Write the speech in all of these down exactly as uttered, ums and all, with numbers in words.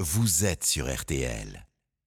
vous êtes sur R T L.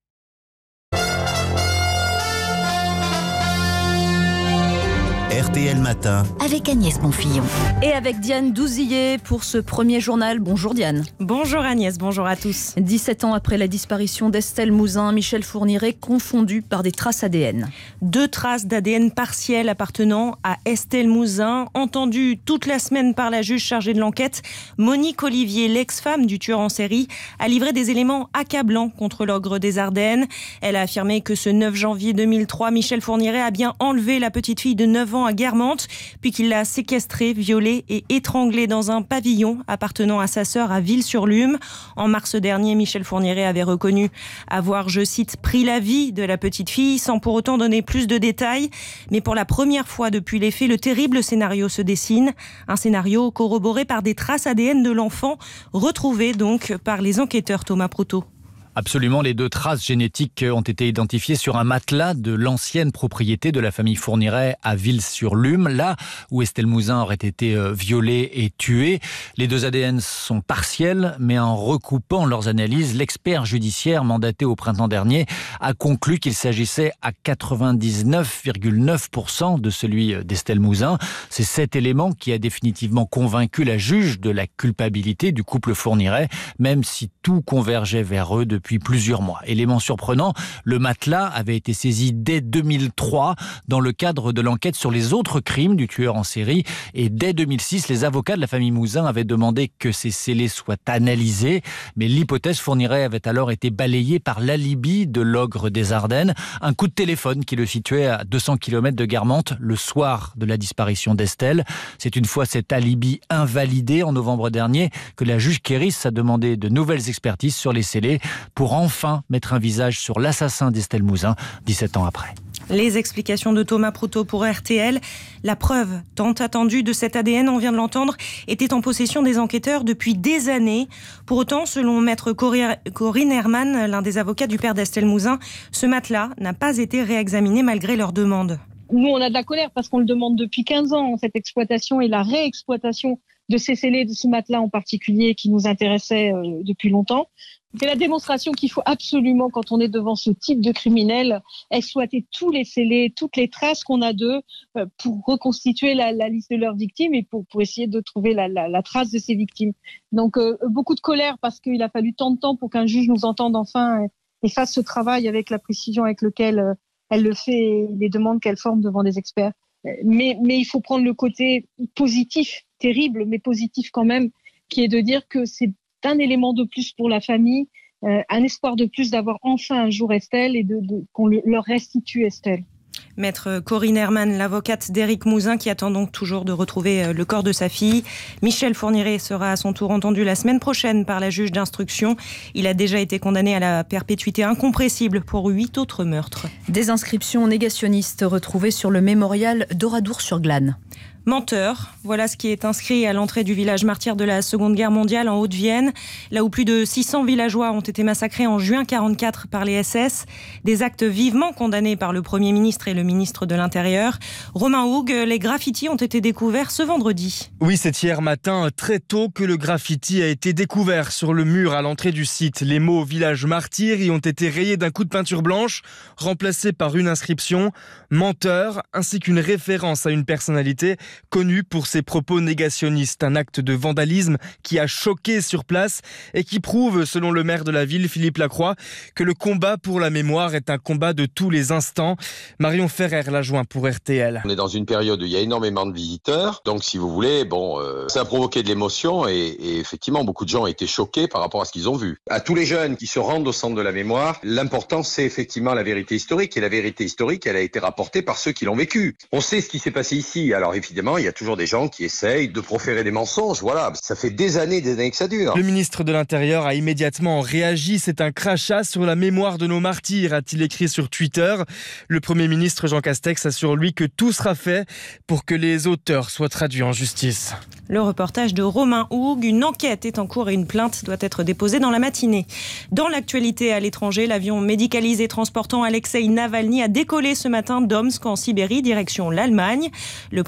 R T L Matin avec Agnès Bonfillon. Et avec Diane Douzillet pour ce premier journal. Bonjour Diane. Bonjour Agnès, bonjour à tous. dix-sept ans après la disparition d'Estelle Mouzin, Michel Fourniret confondu par des traces A D N. Deux traces d'A D N partielles appartenant à Estelle Mouzin, entendues toute la semaine par la juge chargée de l'enquête. Monique Olivier, l'ex-femme du tueur en série, a livré des éléments accablants contre l'ogre des Ardennes. Elle a affirmé que ce neuf janvier deux mille trois, Michel Fourniret a bien enlevé la petite fille de neuf ans à Guermantes, puis qu'il l'a séquestrée, violée et étranglée dans un pavillon appartenant à sa sœur à Ville-sur-Lume. En mars dernier, Michel Fourniret avait reconnu avoir, je cite, pris la vie de la petite fille sans pour autant donner plus de détails. Mais pour la première fois depuis les faits, le terrible scénario se dessine. Un scénario corroboré par des traces A D N de l'enfant, retrouvées donc par les enquêteurs Thomas Proutot. Absolument, les deux traces génétiques ont été identifiées sur un matelas de l'ancienne propriété de la famille Fourniret à Ville-sur-Lume, là où Estelle Mouzin aurait été violée et tuée. Les deux A D N sont partiels, mais en recoupant leurs analyses, l'expert judiciaire mandaté au printemps dernier a conclu qu'il s'agissait à quatre-vingt-dix-neuf virgule neuf pour cent de celui d'Estelle Mouzin. C'est cet élément qui a définitivement convaincu la juge de la culpabilité du couple Fourniret, même si tout convergeait vers eux depuis Depuis plusieurs mois. Élément surprenant, le matelas avait été saisi dès deux mille trois dans le cadre de l'enquête sur les autres crimes du tueur en série. Et dès deux mille six, les avocats de la famille Mouzin avaient demandé que ces scellés soient analysés. Mais l'hypothèse Fourniret avait alors été balayée par l'alibi de l'ogre des Ardennes. Un coup de téléphone qui le situait à deux cents kilomètres de Guermantes le soir de la disparition d'Estelle. C'est une fois cet alibi invalidé en novembre dernier que la juge Kéris a demandé de nouvelles expertises sur les scellés pour enfin mettre un visage sur l'assassin d'Estelle Mouzin, dix-sept ans après. Les explications de Thomas Proutot pour R T L. La preuve tant attendue de cet A D N, on vient de l'entendre, était en possession des enquêteurs depuis des années. Pour autant, selon maître Corinne Herman, l'un des avocats du père d'Estelle Mouzin, ce matelas n'a pas été réexaminé malgré leur demande. Nous, on a de la colère parce qu'on le demande depuis quinze ans, cette exploitation et la réexploitation de ces scellés, de ce matelas en particulier qui nous intéressait euh, depuis longtemps. C'est la démonstration qu'il faut absolument, quand on est devant ce type de criminel, exploiter tous les scellés, toutes les traces qu'on a d'eux euh, pour reconstituer la, la liste de leurs victimes et pour, pour essayer de trouver la, la, la trace de ces victimes. Donc euh, beaucoup de colère parce qu'il a fallu tant de temps pour qu'un juge nous entende enfin et, et fasse ce travail avec la précision avec laquelle euh, elle le fait et les demandes qu'elle forme devant des experts. Mais, mais il faut prendre le côté positif, terrible, mais positif quand même, qui est de dire que c'est un élément de plus pour la famille, euh, un espoir de plus d'avoir enfin un jour Estelle et de, de, qu'on le, leur restitue Estelle. Maître Corinne Herman, l'avocate d'Éric Mouzin, qui attend donc toujours de retrouver le corps de sa fille. Michel Fourniret sera à son tour entendu la semaine prochaine par la juge d'instruction. Il a déjà été condamné à la perpétuité incompressible pour huit autres meurtres. Des inscriptions négationnistes retrouvées sur le mémorial d'Oradour-sur-Glane. Menteur, voilà ce qui est inscrit à l'entrée du village martyr de la Seconde Guerre mondiale en Haute-Vienne, là où plus de six cents villageois ont été massacrés en juin quarante-quatre par les S S. Des actes vivement condamnés par le Premier ministre et le ministre de l'Intérieur. Romain Hougue, les graffitis ont été découverts ce vendredi. Oui, c'est hier matin, très tôt, que le graffiti a été découvert sur le mur à l'entrée du site. Les mots « village martyr » y ont été rayés d'un coup de peinture blanche, remplacés par une inscription « menteur » ainsi qu'une référence à une personnalité connu pour ses propos négationnistes. Un acte de vandalisme qui a choqué sur place et qui prouve, selon le maire de la ville, Philippe Lacroix, que le combat pour la mémoire est un combat de tous les instants. Marion Ferrer l'a joint pour R T L. On est dans une période où il y a énormément de visiteurs, donc si vous voulez, bon, euh, ça a provoqué de l'émotion et, et effectivement beaucoup de gens ont été choqués par rapport à ce qu'ils ont vu. À tous les jeunes qui se rendent au centre de la mémoire, l'important c'est effectivement la vérité historique et la vérité historique, elle a été rapportée par ceux qui l'ont vécu. On sait ce qui s'est passé ici, alors évidemment il y a toujours des gens qui essayent de proférer des mensonges, voilà, ça fait des années, des années que ça dure. Le ministre de l'Intérieur a immédiatement réagi, c'est un crachat sur la mémoire de nos martyrs, a-t-il écrit sur Twitter. Le Premier ministre Jean Castex assure lui que tout sera fait pour que les auteurs soient traduits en justice. Le reportage de Romain Hougue, une enquête est en cours et une plainte doit être déposée dans la matinée. Dans l'actualité à l'étranger, l'avion médicalisé transportant Alexeï Navalny a décollé ce matin d'Omsk en Sibérie, direction l'Allemagne. Le principal opposant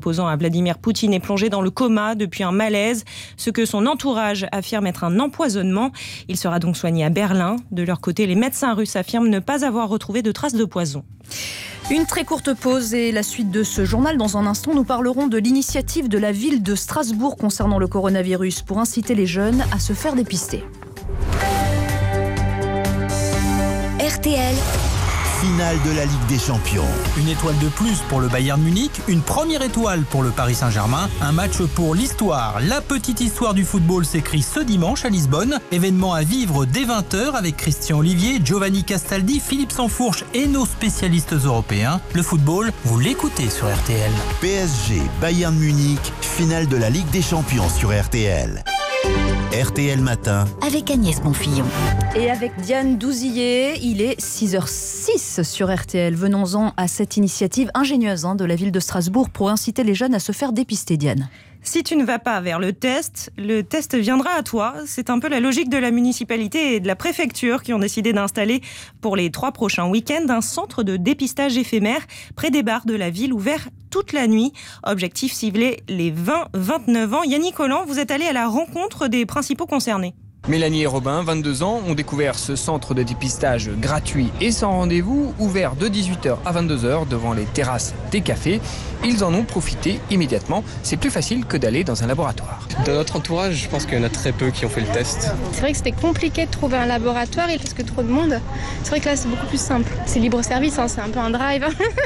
opposant à Vladimir Poutine est plongé dans le coma depuis un malaise, ce que son entourage affirme être un empoisonnement. Il sera donc soigné à Berlin. De leur côté, les médecins russes affirment ne pas avoir retrouvé de traces de poison. Une très courte pause et la suite de ce journal. Dans un instant, nous parlerons de l'initiative de la ville de Strasbourg concernant le coronavirus pour inciter les jeunes à se faire dépister. R T L. Finale de la Ligue des Champions. Une étoile de plus pour le Bayern Munich, une première étoile pour le Paris Saint-Germain, un match pour l'histoire. La petite histoire du football s'écrit ce dimanche à Lisbonne. Événement à vivre dès vingt heures avec Christian Olivier, Giovanni Castaldi, Philippe Sansfourche et nos spécialistes européens. Le football, vous l'écoutez sur R T L. P S G Bayern Munich, finale de la Ligue des Champions sur R T L. R T L Matin avec Agnès Bonfillon. Et avec Diane Douzillet, il est six heures six sur R T L. Venons-en à cette initiative ingénieuse hein, de la ville de Strasbourg pour inciter les jeunes à se faire dépister, Diane. Si tu ne vas pas vers le test, le test viendra à toi. C'est un peu la logique de la municipalité et de la préfecture qui ont décidé d'installer pour les trois prochains week-ends un centre de dépistage éphémère près des bars de la ville ouvert toute la nuit. Objectif cibler les vingt à vingt-neuf ans. Yannick Collant, vous êtes allé à la rencontre des principaux concernés. Mélanie et Robin, vingt-deux ans, ont découvert ce centre de dépistage gratuit et sans rendez-vous, ouvert de dix-huit heures à vingt-deux heures devant les terrasses des cafés. Ils en ont profité immédiatement. C'est plus facile que d'aller dans un laboratoire. Dans notre entourage, je pense qu'il y en a très peu qui ont fait le test. C'est vrai que c'était compliqué de trouver un laboratoire et parce que trop de monde. C'est vrai que là, c'est beaucoup plus simple. C'est libre service, hein, c'est un peu un drive.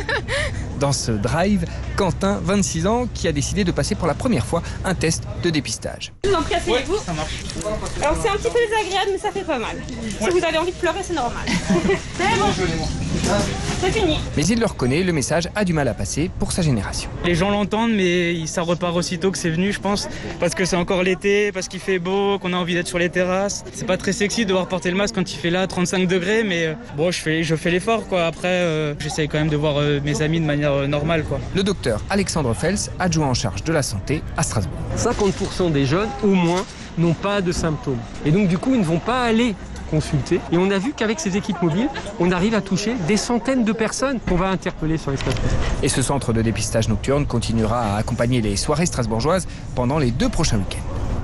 Dans ce drive, Quentin, vingt-six ans, qui a décidé de passer pour la première fois un test de dépistage. Je vous en prie, asseyez-vous. Ouais, ça marche. Alors c'est un petit peu désagréable, mais ça fait pas mal. Ouais. Si vous avez envie de pleurer, c'est normal. C'est bon. C'est fini. Mais il le reconnaît, le message a du mal à passer pour sa génération. Les gens l'entendent, mais ça repart aussitôt que c'est venu, je pense. Parce que c'est encore l'été, parce qu'il fait beau, qu'on a envie d'être sur les terrasses. C'est pas très sexy de devoir porter le masque quand il fait là trente-cinq degrés, mais euh, bon, je fais, je fais l'effort, quoi. Après, euh, j'essaye quand même de voir euh, mes amis de manière euh, normale, quoi. Le docteur Alexandre Fels, adjoint en charge de la santé à Strasbourg. cinquante pour cent des jeunes, au moins, n'ont pas de symptômes. Et donc, du coup, ils ne vont pas aller consulter. Et on a vu qu'avec ces équipes mobiles, on arrive à toucher des centaines de personnes qu'on va interpeller sur l'espace public. Et ce centre de dépistage nocturne continuera à accompagner les soirées strasbourgeoises pendant les deux prochains week-ends.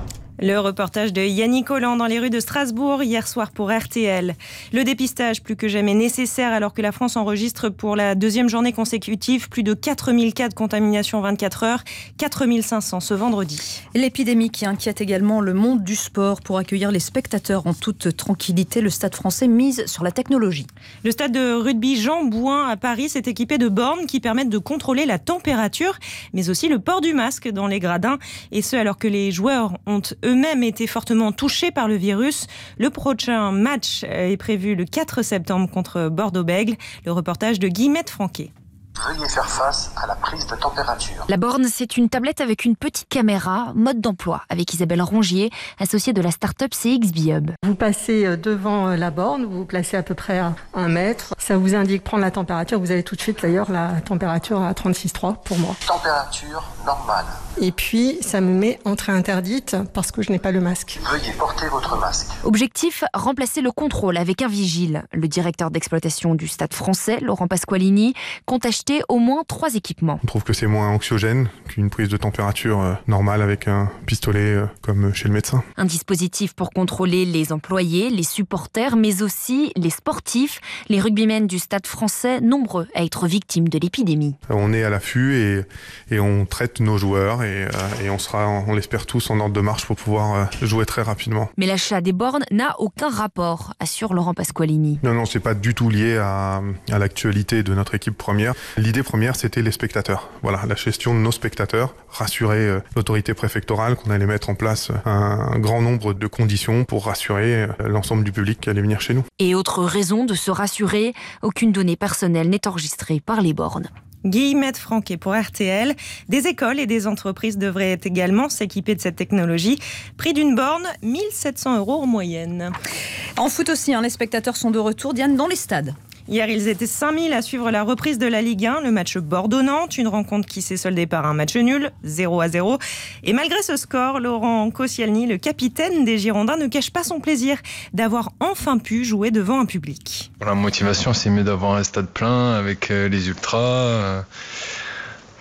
Le reportage de Yannick Collant dans les rues de Strasbourg hier soir pour R T L. Le dépistage plus que jamais nécessaire alors que la France enregistre pour la deuxième journée consécutive plus de quatre mille cas de contamination en vingt-quatre heures, quatre mille cinq cents ce vendredi. L'épidémie qui inquiète également le monde du sport. Pour accueillir les spectateurs en toute tranquillité, le Stade français mise sur la technologie. Le stade de rugby Jean Bouin à Paris s'est équipé de bornes qui permettent de contrôler la température, mais aussi le port du masque dans les gradins. Et ce alors que les joueurs ont eux-mêmes été fortement touchés par le virus. Le prochain match est prévu le quatre septembre contre Bordeaux-Bègles. Le reportage de Guillemette Franquet. Veuillez faire face à la prise de température. La borne, c'est une tablette avec une petite caméra, mode d'emploi, avec Isabelle Rongier, associée de la start-up C X B Hub. Vous passez devant la borne, vous vous placez à peu près à un mètre. Ça vous indique prendre la température. Vous avez tout de suite d'ailleurs la température à trente-six virgule trois pour moi. Température normale. Et puis, ça me met entrée interdite parce que je n'ai pas le masque. Veuillez porter votre masque. Objectif, remplacer le contrôle avec un vigile. Le directeur d'exploitation du Stade français, Laurent Pasqualini, compte acheter au moins trois équipements. On trouve que c'est moins anxiogène qu'une prise de température euh, normale avec un pistolet euh, comme chez le médecin. Un dispositif pour contrôler les employés, les supporters, mais aussi les sportifs. Les rugbymen du Stade français, nombreux à être victimes de l'épidémie. On est à l'affût et, et on traite nos joueurs et, euh, et on sera, on l'espère tous, en ordre de marche pour pouvoir euh, jouer très rapidement. Mais l'achat des bornes n'a aucun rapport, assure Laurent Pasqualini. Non, non, c'est pas du tout lié à, à l'actualité de notre équipe première. L'idée première, c'était les spectateurs. Voilà, la gestion de nos spectateurs, rassurer euh, l'autorité préfectorale qu'on allait mettre en place un, un grand nombre de conditions pour rassurer euh, l'ensemble du public qui allait venir chez nous. Et autre raison de se rassurer, aucune donnée personnelle n'est enregistrée par les bornes. Guillemette Franquet pour R T L. Des écoles et des entreprises devraient également s'équiper de cette technologie. Prix d'une borne, mille sept cents euros en moyenne. En foot aussi, hein, les spectateurs sont de retour, Diane, dans les stades. Hier, ils étaient cinq mille à suivre la reprise de la Ligue un, le match Bordeaux-Nantes, une rencontre qui s'est soldée par un match nul, zéro à zéro. Et malgré ce score, Laurent Koscielny, le capitaine des Girondins, ne cache pas son plaisir d'avoir enfin pu jouer devant un public. Pour la motivation, c'est mieux d'avoir un stade plein avec les ultras.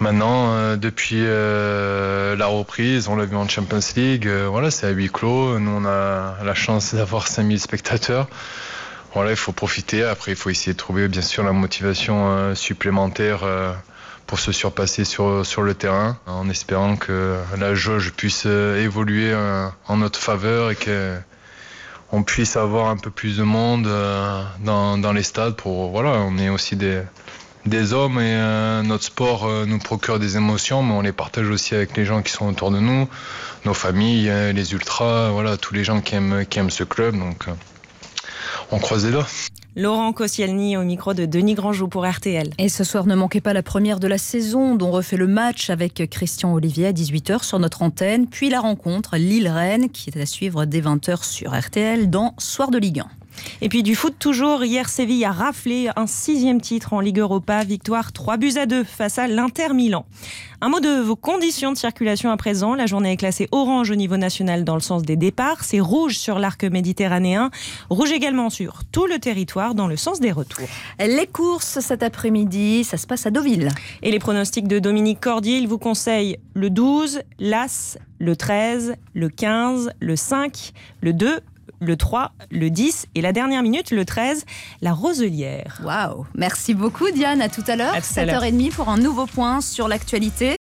Maintenant, euh, depuis euh, la reprise, on l'a vu en Champions League, euh, voilà, c'est à huis clos. Nous, on a la chance d'avoir cinq mille spectateurs. Voilà, il faut profiter. Après, il faut essayer de trouver, bien sûr, la motivation euh, supplémentaire euh, pour se surpasser sur, sur le terrain, en espérant que la jauge puisse euh, évoluer euh, en notre faveur et qu'on puisse avoir un peu plus de monde euh, dans, dans les stades. Pour, voilà, on est aussi des... des hommes et euh, notre sport euh, nous procure des émotions, mais on les partage aussi avec les gens qui sont autour de nous, nos familles, euh, les ultras, voilà, tous les gens qui aiment, qui aiment ce club, donc euh, on croise les doigts. Laurent Koscielny au micro de Denis Grandjou pour R T L. Et ce soir, ne manquez pas la première de la saison, dont refait le match avec Christian Olivier à dix-huit heures sur notre antenne, puis la rencontre Lille-Rennes qui est à suivre dès vingt heures sur R T L dans Soir de Ligue un. Et puis du foot toujours, hier Séville a raflé un sixième titre en Ligue Europa, victoire trois buts à deux face à l'Inter Milan. Un mot de vos conditions de circulation à présent, la journée est classée orange au niveau national dans le sens des départs, c'est rouge sur l'arc méditerranéen, rouge également sur tout le territoire dans le sens des retours. Les courses cet après-midi, ça se passe à Deauville. Et les pronostics de Dominique Cordier, il vous conseille le douze, l'As, le treize, le quinze, le cinq, le deux, le trois, le dix et la dernière minute, le treize, la Roselière. Waouh, merci beaucoup Diane, à tout à l'heure, sept heures trente pour un nouveau point sur l'actualité.